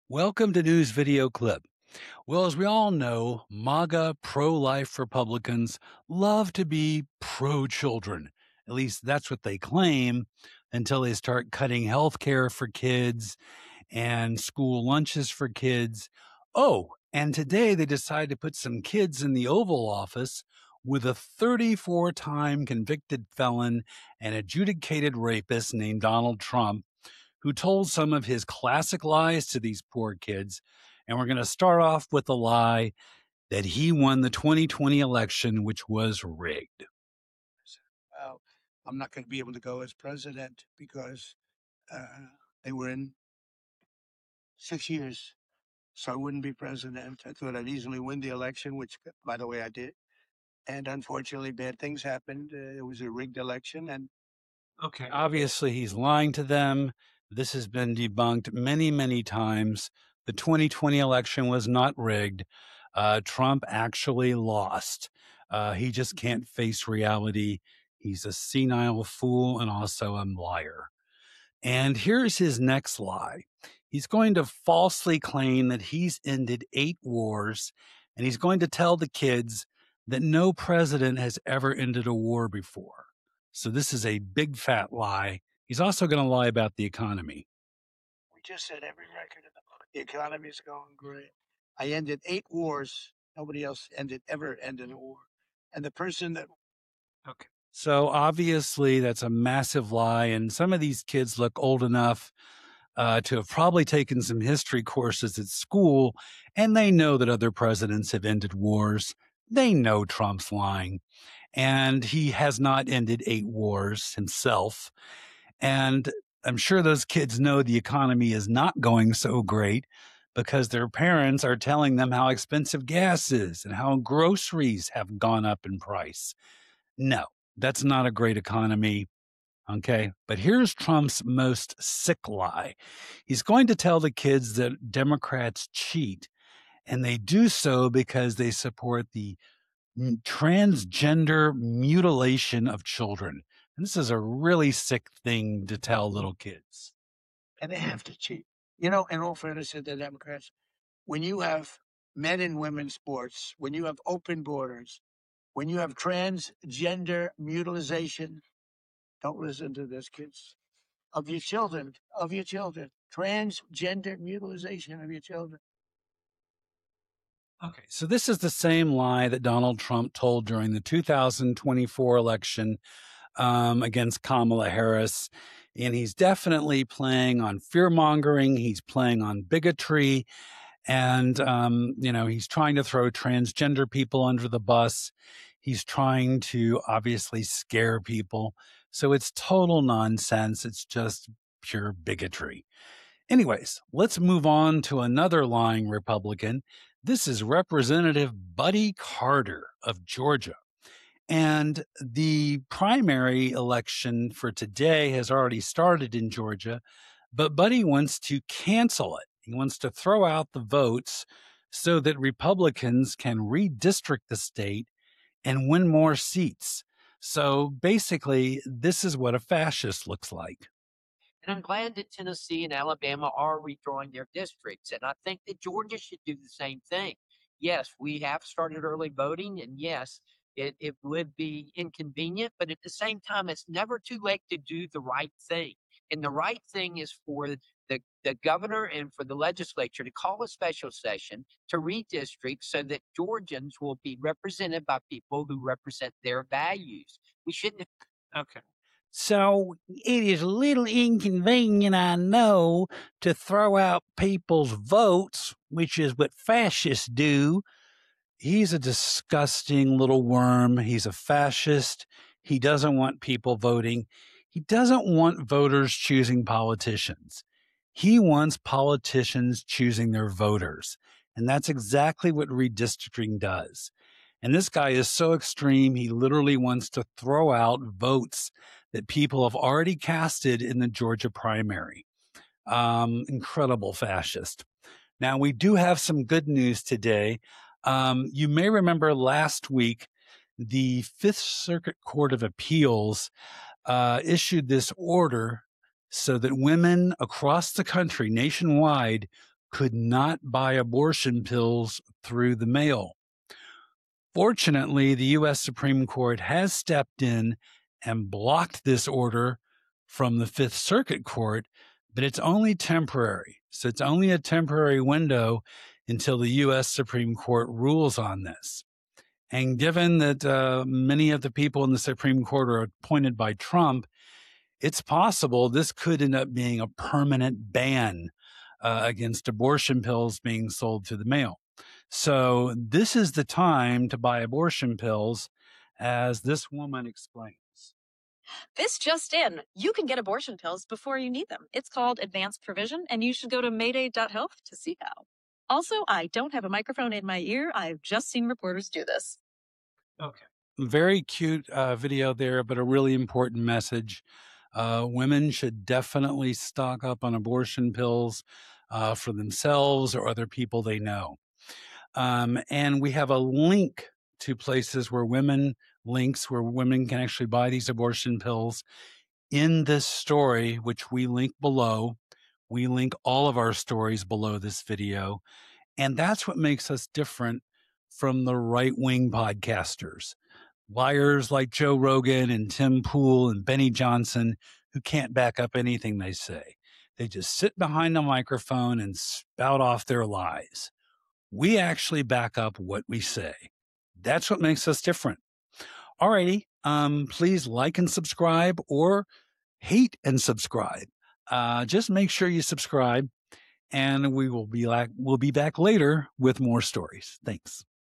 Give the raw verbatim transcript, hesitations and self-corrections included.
Welcome to News Video Clip. Well, as we all know, MAGA pro life Republicans love to be pro children. At least that's what they claim until they start cutting health care for kids and school lunches for kids. Oh, and today they decide to put some kids in the Oval Office with a thirty-four time convicted felon and adjudicated rapist named Donald Trump, who told some of his classic lies to these poor kids. And we're going to start off with the lie that he won the twenty twenty election, which was rigged. Well, I'm not going to be able to go as president because uh, they were in six years. So I wouldn't be president. I thought I'd easily win the election, which, by the way, I did. And unfortunately, bad things happened. Uh, it was a rigged election. And Okay. Obviously, he's lying to them. This has been debunked many, many times. The twenty twenty election was not rigged. Uh, Trump actually lost. Uh, he just can't face reality. He's a senile fool and also a liar. And here's his next lie. He's going to falsely claim that he's ended eight wars, and he's going to tell the kids that no president has ever ended a war before. So this is a big fat lie. He's also going to lie about the economy. we just set every record in the book. The economy is going great. I ended eight wars. Nobody else ended ever ended a war. And the person that Okay. So obviously that's a massive lie, and some of these kids look old enough uh, to have probably taken some history courses at school, and they know that other presidents have ended wars. They know Trump's lying, and he has not ended eight wars himself. And I'm sure those kids know the economy is not going so great because their parents are telling them how expensive gas is and how groceries have gone up in price. No, that's not a great economy. Okay. But here's Trump's most sick lie. He's going to tell the kids that Democrats cheat, and they do so because they support the m- transgender mutilation of children. And this is a really sick thing to tell little kids. and they have to cheat. You know, in all fairness to the Democrats, when you have men and women sports, when you have open borders, when you have transgender mutilization, don't listen to this, kids, of your children, of your children, transgender mutilization of your children. Okay. So this is the same lie that Donald Trump told during the two thousand twenty-four election um, against Kamala Harris. And he's definitely playing on fear mongering. He's playing on bigotry. And, um, you know, he's trying to throw transgender people under the bus. He's trying to obviously scare people. So it's total nonsense. It's just pure bigotry. Anyways, let's move on to another lying Republican. This is Representative Buddy Carter of Georgia. And the primary election for today has already started in Georgia, but Buddy wants to cancel it. He wants to throw out the votes so that Republicans can redistrict the state and win more seats. So basically, this is what a fascist looks like. And I'm glad that Tennessee and Alabama are redrawing their districts. And I think that Georgia should do the same thing. Yes, we have started early voting, and yes, it, it would be inconvenient, but at the same time, it's never too late to do the right thing. And the right thing is for the, the governor and for the legislature to call a special session to redistrict so that Georgians will be represented by people who represent their values. We shouldn't. Okay. So it is a little inconvenient, I know, to throw out people's votes, which is what fascists do. He's a disgusting little worm. He's a fascist. He doesn't want people voting. He doesn't want voters choosing politicians. He wants politicians choosing their voters. And that's exactly what redistricting does. And this guy is so extreme, he literally wants to throw out votes that people have already casted in the Georgia primary. Um, incredible fascist. Now, we do have some good news today. Um, you may remember last week, the Fifth Circuit Court of Appeals uh, issued this order so that women across the country, nationwide, could not buy abortion pills through the mail. Fortunately, the U S Supreme Court has stepped in and blocked this order from the Fifth Circuit Court, but it's only temporary. So it's only a temporary window until the U S Supreme Court rules on this. And given that uh, many of the people in the Supreme Court are appointed by Trump, it's possible this could end up being a permanent ban uh, against abortion pills being sold through the mail. So this is the time to buy abortion pills, as this woman explains. This just in, you can get abortion pills before you need them. It's called advanced provision, and you should go to mayday dot health to see how. Also, I don't have a microphone in my ear. I've just seen reporters do this. Okay. Very cute uh, video there, but a really important message. Uh, women should definitely stock up on abortion pills uh, for themselves or other people they know. Um, and we have a link to places where women, links where women can actually buy these abortion pills in this story, which we link below. We link all of our stories below this video. And that's what makes us different from the right-wing podcasters. Liars like Joe Rogan and Tim Pool and Benny Johnson, who can't back up anything they say. They just sit behind a microphone and spout off their lies. We actually back up what we say. That's what makes us different. Alrighty, um, please like and subscribe, or hate and subscribe. Uh, just make sure you subscribe, and we will be like, we'll be back later with more stories. Thanks.